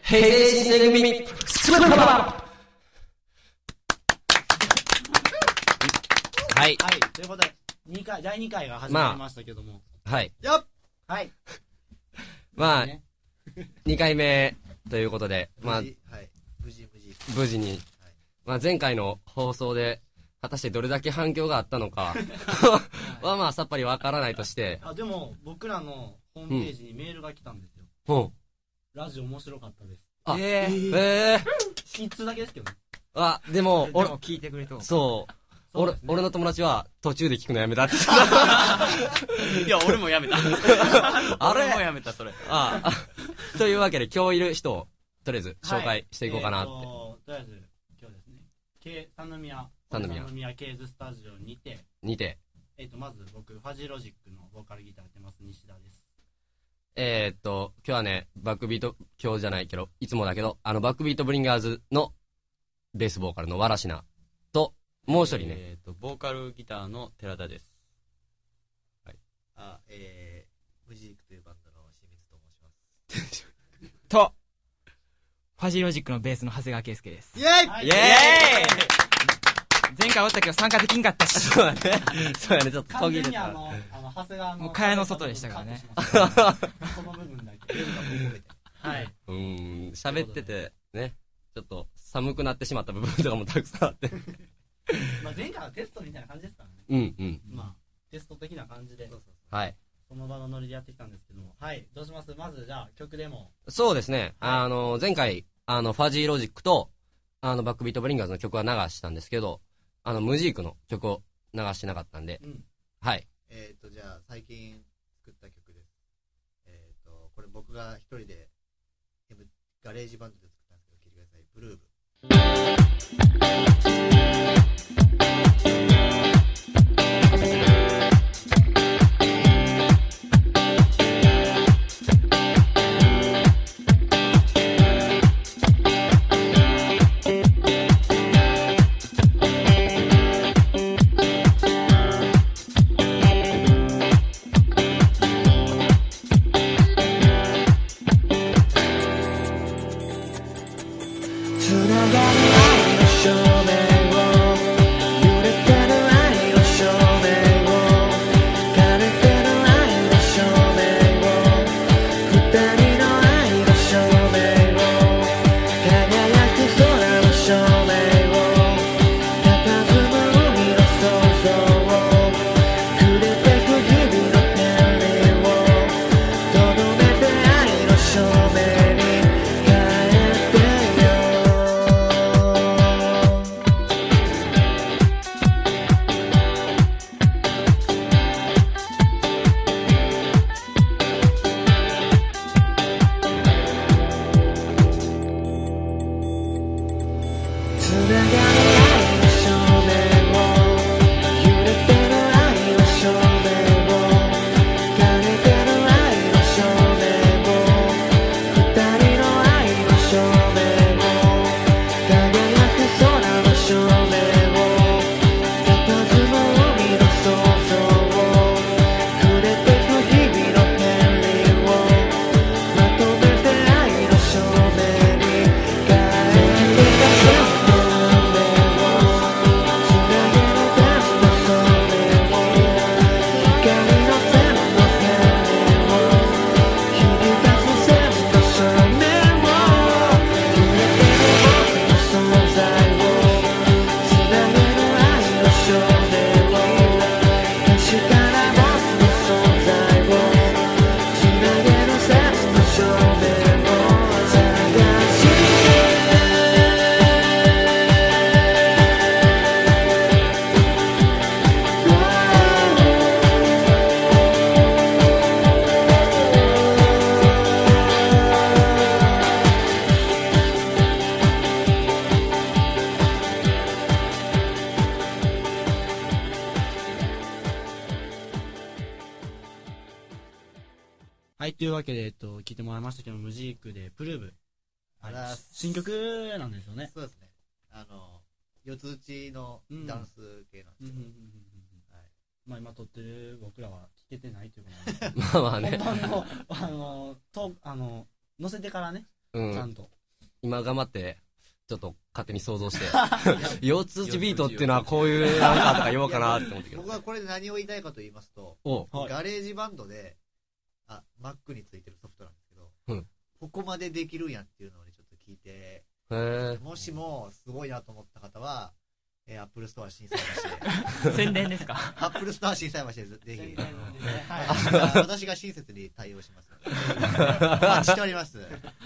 平成新選組スーパーパワー。はい。 はい。ということで、第2回が始まりましたけども。 はい。 よっはい。 まあ、2回目ということで、まあ、無事に。はい、まあ前回の放送で、果たしてどれだけ反響があったのかはまあさっぱりわからないとして。 でも、僕らのホームページにメールが来たんですよ。ラジオ面白かったです。一通だけですけどね。 でも聞いてくれと。 そう。俺の友達は途中で聞くのやめたって。 いや、俺もやめた。俺もやめた、それ。 というわけで、今日いる人を、とりあえず紹介していこうかなって。 とりあえず、今日ですね、三宮ケーズスタジオにて、まず僕、ファジーロジックのボーカルギターやってます、西田です。 今日はね、バックビート、今日じゃないけど、いつもだけど、バックビートブリンガーズのベースボーカルのわらしなと、もう一人ね、 ボーカルギターの寺田です。 はい。ムジークというバンドの清水と申します。 と、ファジーロジックのベースの長谷川圭介です。 イェーイ前回おったけど参加できんかったし。 そうやね、ちょっと途切れた。 長谷川の。 もう蚊帳の外でしたからね。 その部分だけ。 はい。喋ってて、ね、ちょっと寒くなってしまった部分とかもたくさんあって。 前回はテストみたいな感じですからね。テスト的な感じで。 はい。 その場のノリでやってきたんですけども。はい。どうします？まずじゃあ曲でも。 そうですね。前回、ファジーロジックと、バックビートブリンガーズの曲は流したんですけど、ムジークの曲を流してなかったんで。はい。 じゃあ、最近作った曲です。これ僕が一人で、ガレージバンドで作ったんですけど、聴いてください。ブルーブ。 はい、というわけで、聞いてもらいましたけど、ムジークで、プルーブ。新曲なんですよね。 そうですね。四つ打ちのダンス系なんですけど。 まあ今撮ってる僕らは聞けてないということなんで。まあまあね。 載せてからね、ちゃんと今頑張って、ちょっと勝手に想像して、腰痛打ちビートっていうのはこういうなんかとか言おうかなって思ってけど。 僕はこれで何を言いたいかと言いますと、ガレージバンドで、Mac についてるソフトなんですけど、ここまでできるんやっていうのをね、ちょっと聞いて、もしもすごいなと思った方は、Apple Store 心斎橋で。 宣伝ですか？ Apple Store 心斎橋でぜひ、私が親切に対応します。お待ちしております。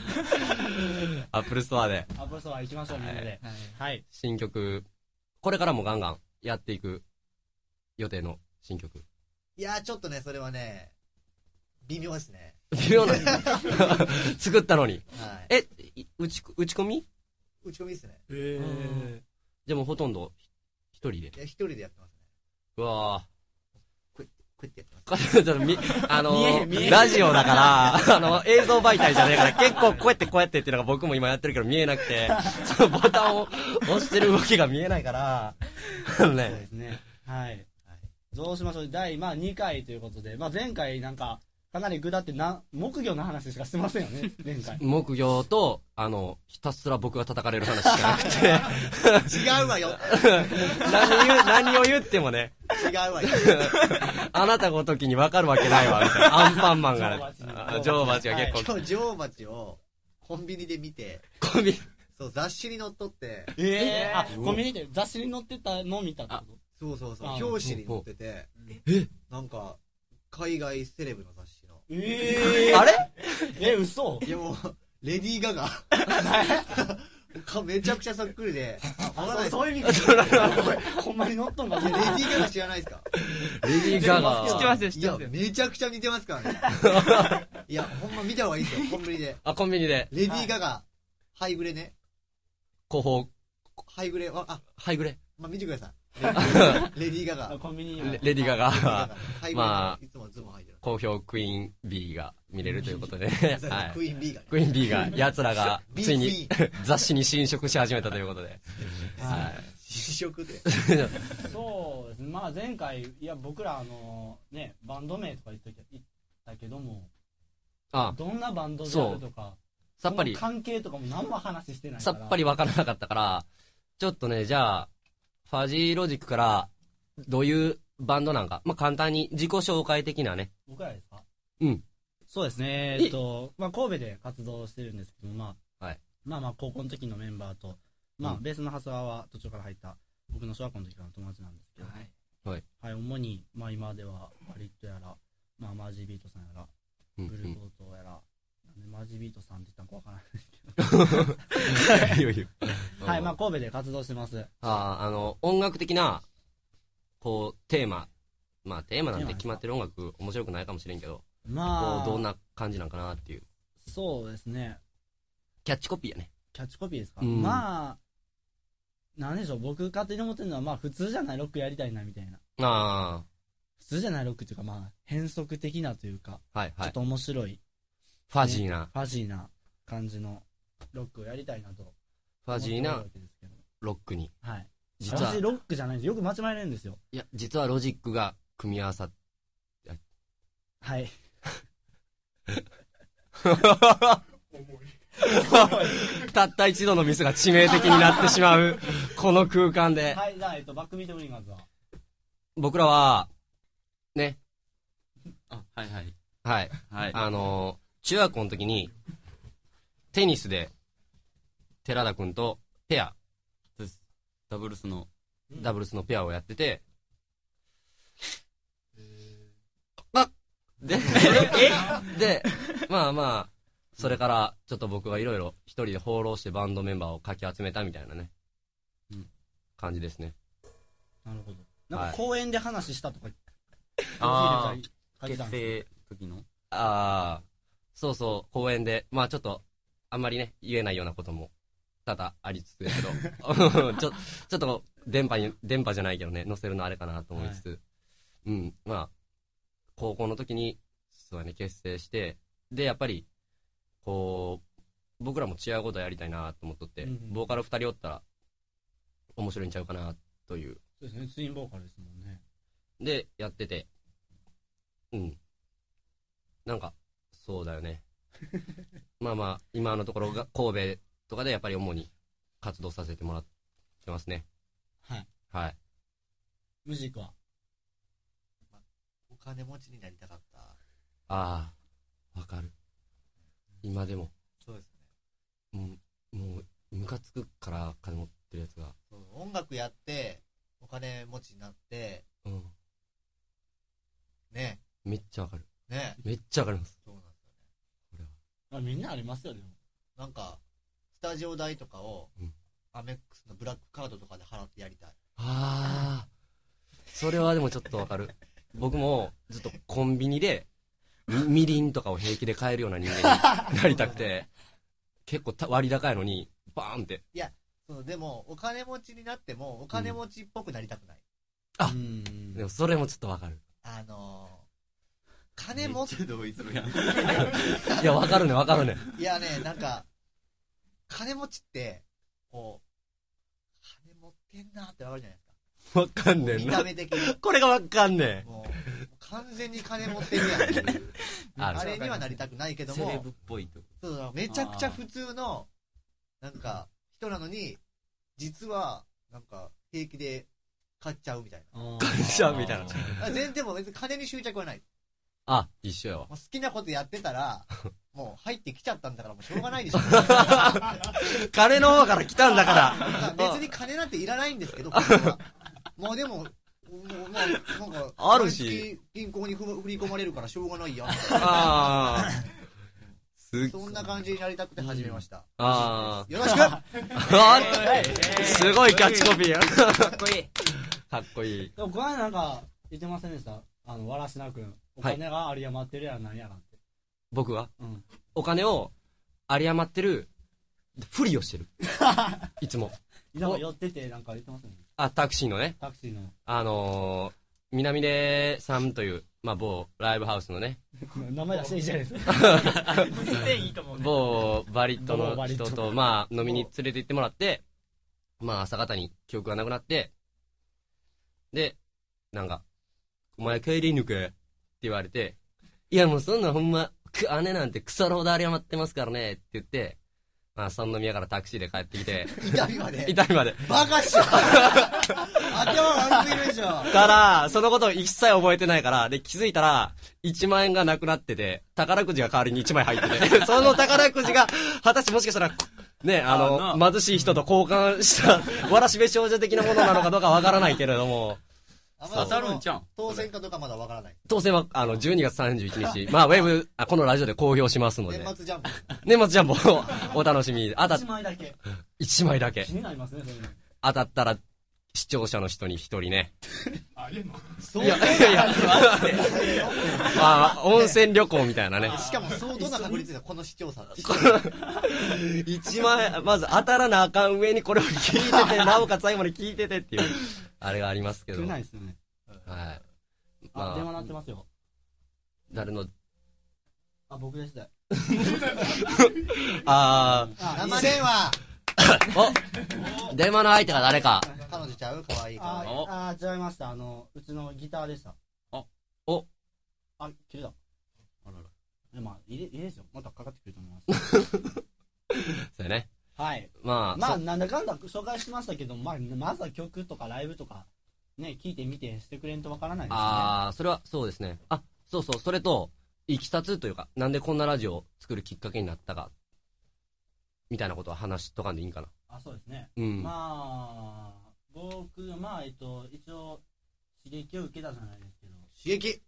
Apple Store で。 Apple Store 行きましょう、みんなで。はい。 新曲、これからもガンガンやっていく予定の新曲。 いやー、ちょっとね、それはね、微妙ですね。 微妙な作ったのに。 はい。 打ち込みですね。 じゃあもうほとんど一人で。いや、一人でやってますね。 うわぁ。 こうやってやってます。ラジオだから、映像媒体じゃねえから、結構こうやってっていうのが僕も今やってるけど見えなくて、そのボタンを押してる動きが見えないから、 そうですね。はい。どうしましょう。第2回ということで、前回なんか、かなり具だって木魚の話しかしてませんよね、前回。 木魚と、ひたすら僕が叩かれる話しかなくて。 違うわよ。 何を言ってもね。 違うわよ。 あなたごときに分かるわけないわ、みたいな。アンパンマンがね。女王蜂が結構。 今日女王蜂をコンビニで見て。そう、雑誌に載っとって。 コンビニで雑誌に載ってたのを見たってこと？ そう。表紙に載ってて。なんか、海外セレブの雑誌の。 あれ？ 嘘？ いやもう、レディー・ガガ。めちゃくちゃそっくりで。 そういう意味ほんまに乗っとんか。 レディー・ガガ知らないですか？ レディー・ガガ。 知ってますよ。 いや、めちゃくちゃ似てますからね。いや、ほんま見た方がいいですよ、コンビニで。 コンビニで。 レディー・ガガ、ハイグレね。 広報。 ハイグレ、 ハイグレ。 見てください。レディー・ガガ。 コンビニレディー・ガガ。 いつもズボン履いてる。 好評クイーン B が見れるということで。クイーン B が。 クイーン B が、奴らがついに雑誌に侵食し始めたということで。 侵食で。 そうですね。前回、いや、僕らバンド名とか言ったけども、どんなバンドであるとか、 さっぱり。 関係とかも何も話してないから。さっぱりわからなかったから、ちょっとね、じゃあ、ファジーロジックからどういうバンドなんか、簡単に自己紹介的なね。 僕らですか？ うん。 そうですね。神戸で活動してるんですけど、高校の時のメンバーと、ベースの長谷川は途中から入った僕の小学校の時からの友達なんですけど、はい。主に、今ではバリットやら、マージービートさんやら、ブルーボートやら、マージービートさんって言ったのかわからないですけど。はい、神戸で活動してます。 音楽的な、テーマ。テーマなんて決まってる音楽面白くないかもしれんけど、どんな感じなんかなっていう。 そうですね。 キャッチコピーやね。 キャッチコピーですか？なんでしょう、僕勝手に思ってるのは、普通じゃないロックやりたいな、みたいな。普通じゃないロックっていうか、変則的なというか、ちょっと面白い。 ファジーな感じのロックをやりたいなと。 ファジーなロックに。 はい。実はロックじゃないんです。よく間違えられるんですよ。 いや、実はロジックが組み合わさっはい。 たった一度のミスが致命的になってしまうこの空間で。 はい、じゃあバックビートブリンガーズは僕らはね。 はい。 中学校の時にテニスで寺田くんとペアダブルスのペアをやってて、で、それからちょっと僕がいろいろ一人で放浪してバンドメンバーをかき集めたみたいなね、感じですね。 なるほど。なんか公園で話したとか。 結成時の？ そうそう、公園で、ちょっとあんまりね言えないようなことも多々ありつつですけど、ちょっと電波じゃないけどね、載せるのあれかなと思いつつ、高校の時にそうね結成して、でやっぱり僕らも違うことやりたいなと思っとって、ボーカル2人おったら面白いんちゃうかなという。 そうですね、ツインボーカルですもんね。 でやってて、なんかそうだよね。今のところが神戸とかでやっぱり主に活動させてもらってますね。 はい。 はい。 ムジックはお金持ちになりたかった。 ああ、わかる。今でも。 そうですね。 もう、ムカつくから金持ってるやつが。 音楽やって、お金持ちになって、ね。 めっちゃわかる。 ね。 めっちゃわかります。 そうなんですよね。これは。みんなありますよね。 なんか、スタジオ代とかを、アメックスのブラックカードとかで払ってやりたい。 ああ。それはでもちょっとわかる。僕もずっとコンビニで、みりんとかを平気で買えるような人間になりたくて、結構割高いのに、バーンって。 いや、でも、お金持ちになっても、お金持ちっぽくなりたくない。 あ、でもそれもちょっとわかる。 金持って。 いや、わかるね、わかるね。 いやね、なんか、金持ちって、こう、金持ってんなってわかるじゃないですか。 わかんねえな。 見た目的に。 これがわかんねえ。 もう、完全に金持ってるやんっていう。あれにはなりたくないけども。 セレブっぽいと。 そうめちゃくちゃ普通の、なんか、人なのに、実は、なんか、平気で買っちゃうみたいな。 買っちゃうみたいな。 全然もう別に金に執着はない。 あ、一緒やわ。 好きなことやってたら、もう入ってきちゃったんだからもうしょうがないでしょ。 金の方から来たんだから。 別に金なんていらないんですけど、もうでも、なんか、 あるし。 銀行に振り込まれるからしょうがないやん。 ああ。 そんな感じになりたくて始めました。 ああ。 よろしくすごいキャッチコピーや。 かっこいい。 かっこいい。 でもこの間なんか言ってませんでした？わらしなくん。お金が有り余ってるやら何やらって。 僕はお金を有り余ってるふりをしてる。いつも。 なんか寄っててなんか言ってません？ あ、タクシーのね。 タクシーの。 南出さんという、まあ、某ライブハウスのね。 名前出していいじゃないですか。 全然いいと思う。 某バリットの人と、まあ、飲みに連れて行ってもらって、まあ、朝方に記憶がなくなって、で、なんか、お前帰り抜けって言われて、いやもうそんなほんま、姉なんて腐るほど有り余ってますからねって言って、まあ、三宮からタクシーで帰ってきて。 伊丹まで伊丹まで。 バカっしょ頭悪すぎるでしょ。 から、そのことを一切覚えてないから、で、気づいたら、1万円がなくなってて、宝くじが代わりに1枚入ってて、その宝くじが、果たしてもしかしたら、ね、貧しい人と交換した、わらしべ少女的なものなのかどうかわからないけれども、 当たるんちゃん。 当選かどうかまだわからない。 当選は、12月31日。まあ、ウェブ、このラジオで公表しますので。 年末ジャンプ。 年末ジャンプをお楽しみ。 1枚だけ。 1枚だけ。 気になりますね、それね。 当たったら、視聴者の人に1人ね。 ありえんの？ いや、まあ、温泉旅行みたいなね。 しかも相当な確率でこの視聴者だ。 1万円、まず当たらなあかん上にこれを聞いてて、なおかつ最後まで聞いててっていう。あれがありますけど。 少ないですよね。 はい。 まあ、電話鳴ってますよ。 誰の？ あ、僕でした。 生電話。 お、電話の相手が誰か。 彼女ちゃう？かわいい。 違いました。うちのギターでした。 お。 あ、切れた。あらら。まあ、いいですよ。またかかってくると思います。 そうやね。 はい。 まあ、 なんだかんだ紹介しましたけど、まずは曲とかライブとか、ね、聞いてみてしてくれんとわからないですね。 それはそうですね。そう、それと、いきさつというか、なんでこんなラジオを作るきっかけになったか、みたいなことは話しとかんでいいんかな。 そうですね。 うん。 まあ、僕、一応、刺激を受けたじゃないですけど。 刺激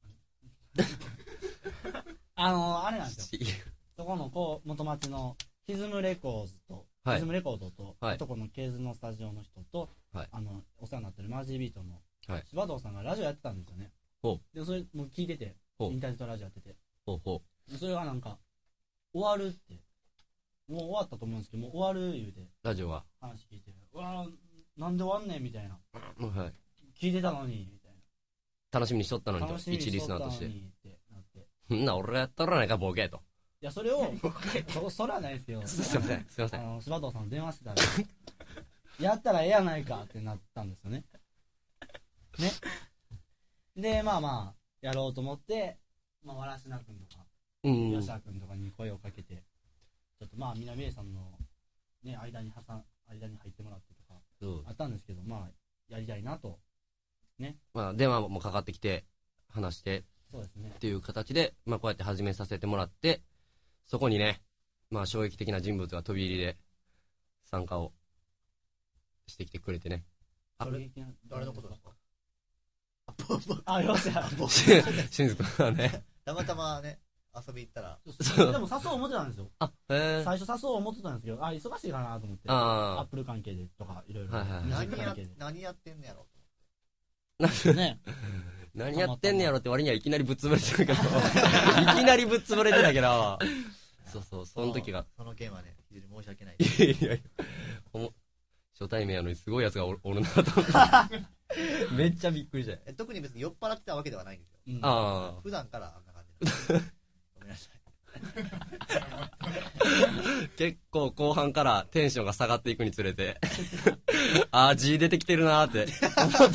あれなんですよ。そこの、元町の、歪むレコードと、あとこのケーズのスタジオの人と、お世話になってるマージービートの柴堂さんがラジオやってたんですよね。で、それも聞いてて、インターネットラジオやってて。それがなんか、終わるって、もう終わったと思うんですけど、もう終わる言うて。 ラジオは話聞いて、なんで終わんねんみたいな。 聞いてたのに、みたいな。楽しみにしとったのにと、一リスナーとして。俺やったらないか、ボケと。 いや、それを、それはないですよ。 すいません。 柴藤さん電話してたら、やったらええやないかってなったんですよね。ね。で、やろうと思って、わらしなくんとか、吉田くんとかに声をかけて、ちょっと南江さんのね、間に入ってもらってとか、あったんですけど、まあ、やりたいなと。ね。 まあ、電話もかかってきて、話して、 そうですね。 っていう形で、まあ、こうやって始めさせてもらって、そこにね、まあ、衝撃的な人物が飛び入りで、参加をしてきてくれてね。 誰のことですか？ あ、よっしゃ。 しんずくんはね。 たまたまね、遊び行ったら。 でも誘おう思ってたんですよ。最初誘おう思ってたんですけど、忙しいかなと思って。アップル関係でとか、いろいろ。 何やってんねやろうね。 何やってんねやろって割にはいきなりぶっ潰れてるけど。いきなりぶっ潰れてたけど。そう、その時が。 その件はね、非常に申し訳ない。 いや初対面やのにすごいやつがおるなと思って。めっちゃびっくりした。 特に別に酔っ払ってたわけではないんですよ。普段からあんな感じなんで。ごめんなさい。結構後半からテンションが下がっていくにつれて、G 出てきてるなーって思って、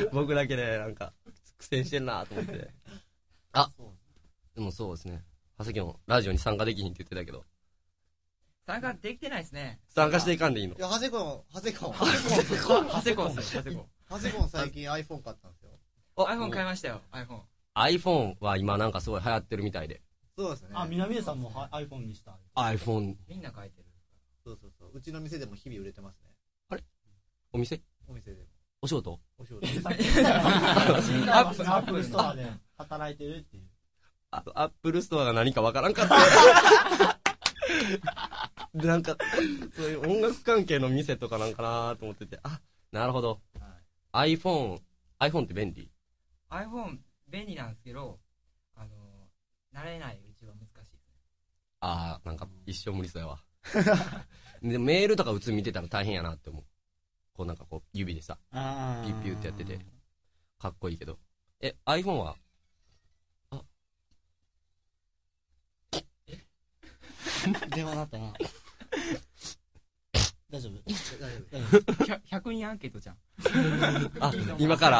僕だけでなんか苦戦してんなーと思って。でもそうですね。長谷君ラジオに参加できひんって言ってたけど。 参加できてないですね。 参加していかんでいいの？ いや、長谷君最近 iPhone 買ったんですよ。 iPhone 買いましたよ、 iPhone は今なんかすごい流行ってるみたいで。 そうですね。 南江さんも iPhone にした。 iPhone。 みんな買えてる。 そう。うちの店でも日々売れてますね。 あれ？お店でも。お仕事？ アップルストアで働いてるっていう。 アップルストアが何かわからんかった。なんか、そういう音楽関係の店とかなんかなと思ってて、なるほど。iPhone って便利？ iPhone 便利なんですけど、慣れないうちは難しいですね。 なんか一生無理そうやわ。でメールとか打つ見てたら大変やなって思う。こうなんかこう指でさ、ピュッってやってて、かっこいいけど。iPhone は電話なったな。大丈夫 ？100人アンケートじゃん。 今から。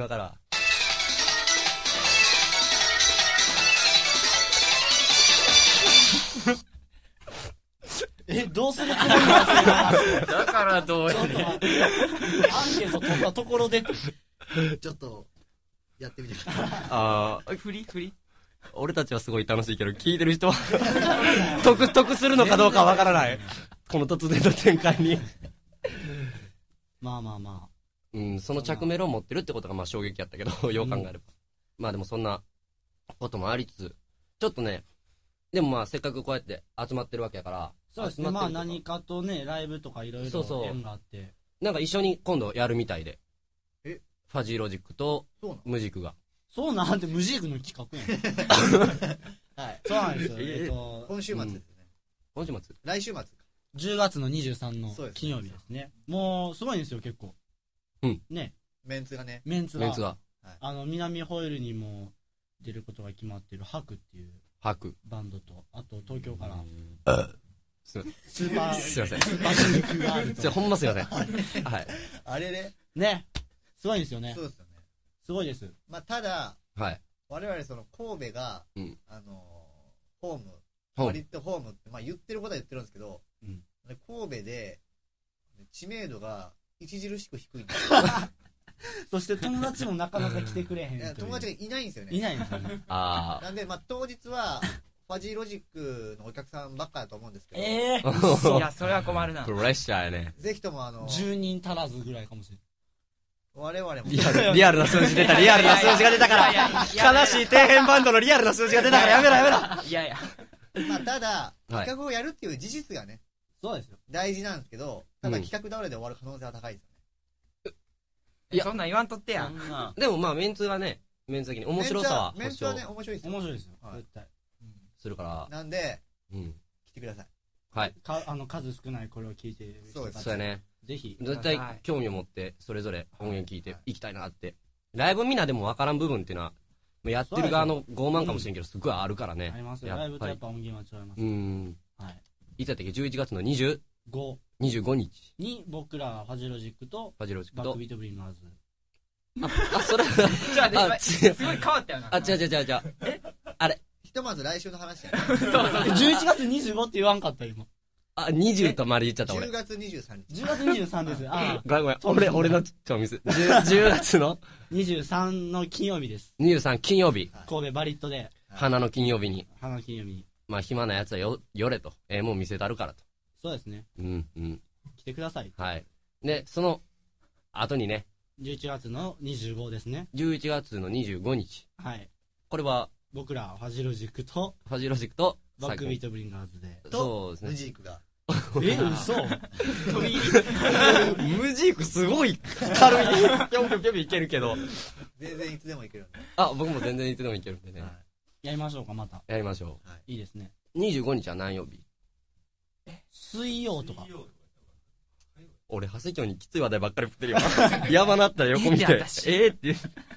どうするつもりなんですか？ だからどうやねん。 アンケート取ったところで。 ちょっと、やってみてください。 振り俺たちはすごい楽しいけど、聞いてる人は得するのかどうかわからない。この突然の展開に。 まあ。 その着メロを持ってるってことがまあ衝撃やったけど、よう考えれば。まあでもそんなこともありつつ、ちょっとね、でもまあせっかくこうやって集まってるわけやから、 そうですね。まあ何かとね、ライブとかいろいろ縁があって。 なんか一緒に今度やるみたいで。ファジーロジックとムジックが。 そうなんてムジークの企画やん。はい。そうなんですよ。 今週末ですね。 今週末？ 来週末か。 10月の23の金曜日ですね。もうすごいんですよ、結構。ね。 メンツがね。 メンツが。 南ホイールにも出ることが決まってるハクっていうバンドと、あと東京からすいません。 スーパーシンクがあると。ほんますいません。はい。 あれね。 ね。すごいんですよね。 そうですよね。 すごいです。 まあ、ただ、 はい。 我々その神戸が、ホーム、割とホームって、まあ言ってることは言ってるんですけど、神戸で、知名度が著しく低いんですよ。 そして友達もなかなか来てくれへん。 友達がいないんですよね。 いないんですよね。 なんで、まあ当日は、ファジーロジックのお客さんばっかだと思うんですけど。 いや、それは困るな。 プレッシャーやね。 ぜひとも 10人足らずぐらいかもしれない。 我々もリアルな数字出た、リアルな数字が出たから、悲しい底辺バンドのリアルな数字が出たからやめろ。 いや。 まあただ、企画をやるっていう事実がね、 そうですよ。 大事なんですけど、ただ企画倒れで終わる可能性は高いですよね。 いや、そんなん言わんとってや。 でもまあメンツがね、メンツ的に面白さは。 メンツはね、面白いですよ。 面白いですよ。絶対。 するから。 なんで、来てください。 はい。 数少ないこれを聞いてる人たち。 そうやね。 ぜひ。 絶対興味を持って、それぞれ音源聞いていきたいなって。ライブみんなでも分からん部分っていうのは、やってる側の傲慢かもしれんけど、すごいあるからね。 ありますよ。ライブとやっぱ音源は違います。 はい。いつやったっけ ?11 月の25日。 に、僕ら、ファジロジックと、バックビートブリンガーズ。 それは、すごい変わったよな。 違う。あれひとまず来週の話やね。 11月25って言わんかった今。 あ、20とまで言っちゃった俺。 10月23日。 10月23です。あごめんごめん。俺のちょミス。10月の 23の金曜日です。 23金曜日。 神戸バリットで。 花の金曜日に。 花の金曜日に。 まあ暇なやつは寄れと。もう見せたるからと。 そうですね。 うんうん。 来てください。 はい。で、その後にね。 11月の25ですね。 11月の25日。 はい。 これは、 僕ら、ファジロジックと、 バックビートブリンガーズで。 そうですね。 ムジークが。 嘘ムジークすごい軽い。ぴょんぴょんぴょんいけるけど。 全然いつでもいけるんで。 僕も全然いつでもいけるんでね。 やりましょうか、また。 やりましょう。いいですね。 25日は何曜日？ 水曜とか。 俺、長谷京にきつい話題ばっかり振ってるよ。やばなったら横見て、って言う。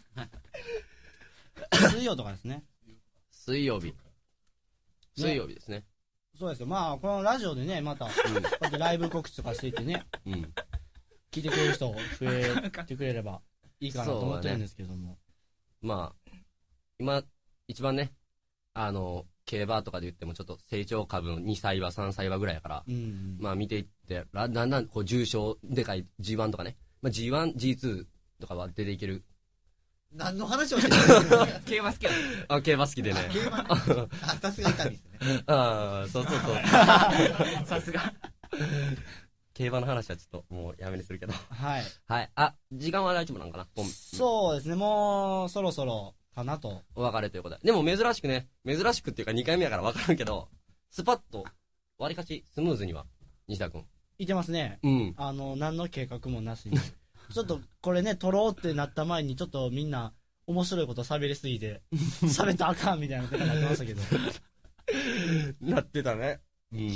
水曜とかですね。 水曜日ですね。 そうですよ。まあ、このラジオでね、また、こうやってライブ告知とかしていてね、聞いてくれる人増えてくれればいいかなと思ってるんですけども。 まあ、今、一番ね、競馬とかで言ってもちょっと成長株の2歳馬、3歳馬ぐらいやから、まあ見ていって、だんだんこう重賞、でかい G1 とかね、まあ G1、G2 とかは出ていける。 何の話をしてるの？ 競馬好きだ。 競馬好きでね。 競馬さすが伊丹ですね。 そう。 さすが。 競馬の話はちょっともうやめにするけど。 はい。 はい。時間は大丈夫なのかな？ そうですね、もう、そろそろかなと。 お別れということで。でも珍しくっていうか2回目やから分からんけど、スパッと、割かしスムーズには、西田くん。 いてますね。何の計画もなしに。ちょっとこれね、撮ろうってなった前にちょっとみんな面白いこと喋りすぎて、喋ったらあかんみたいなことになってましたけど。 なってたね。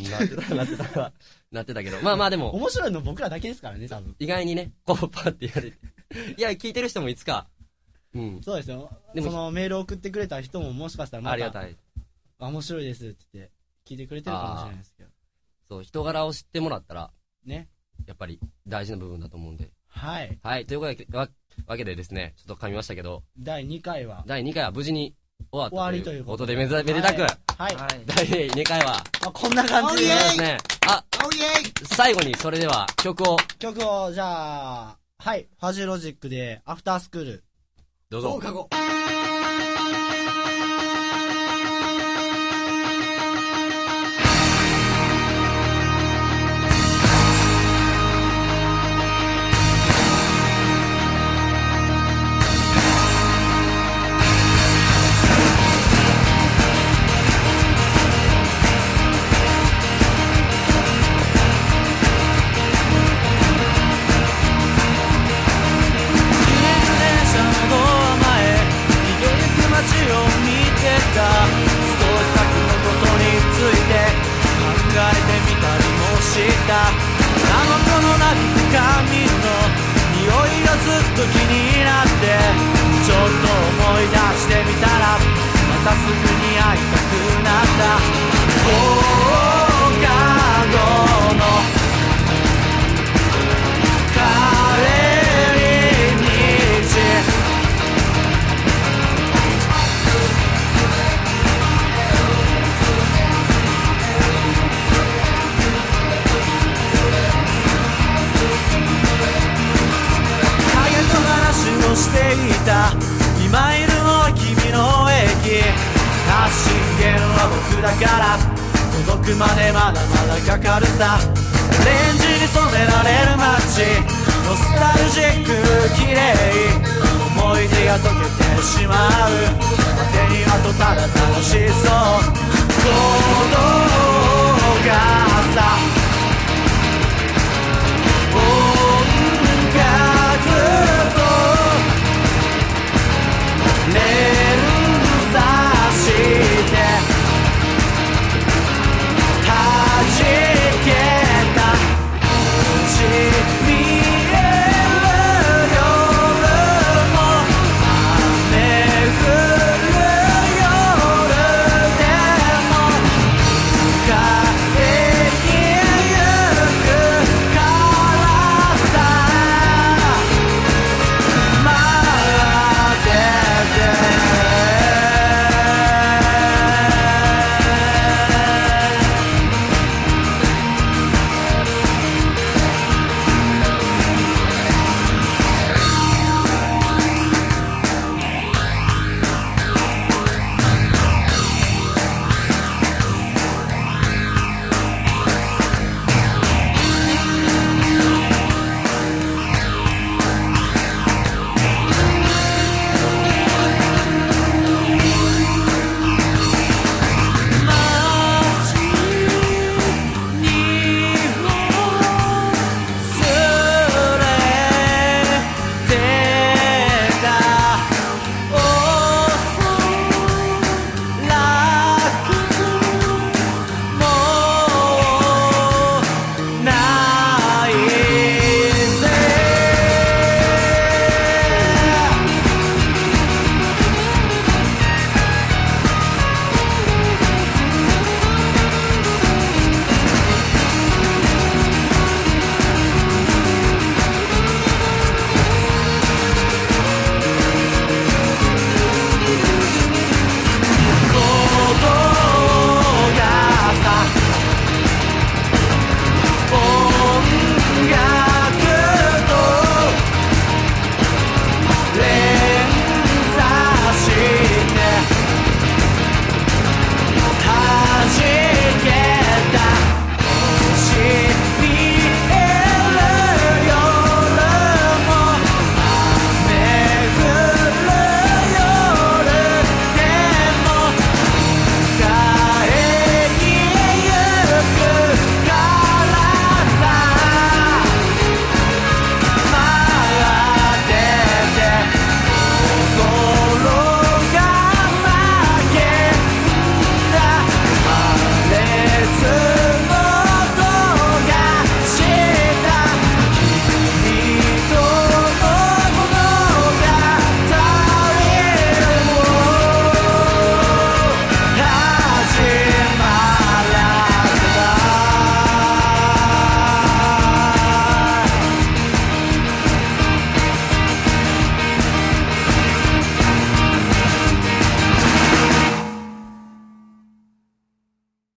なってたけど。まあでも。 面白いの僕らだけですからね、多分。 意外にね、こうパってやれて。いや、聞いてる人もいつか。 そうですよ。そのメール送ってくれた人ももしかしたらまた。 ありがたい。 面白いですって言って聞いてくれてるかもしれないですけど。 そう、人柄を知ってもらったら。 ね。 やっぱり大事な部分だと思うんで。 はい。 はい。というわけでですね、ちょっと噛みましたけど。 第2回は無事に終わったということで、めでたく。 はい。 第2回は。 こんな感じでですね。最後にそれでは曲を、 じゃあ、はい。ファジロジックで、アフタースクール。 どうぞ。 放課後。 気になってちょっと思い出してみたらまたすぐに会いたくなった放課後の帰り道していた今いるのは君の駅発信源は僕だから届くまでまだまだかかるさオレンジに染められる街ノスタルジック綺麗思い出が溶けてしまう手にあとただ楽しそうことがさ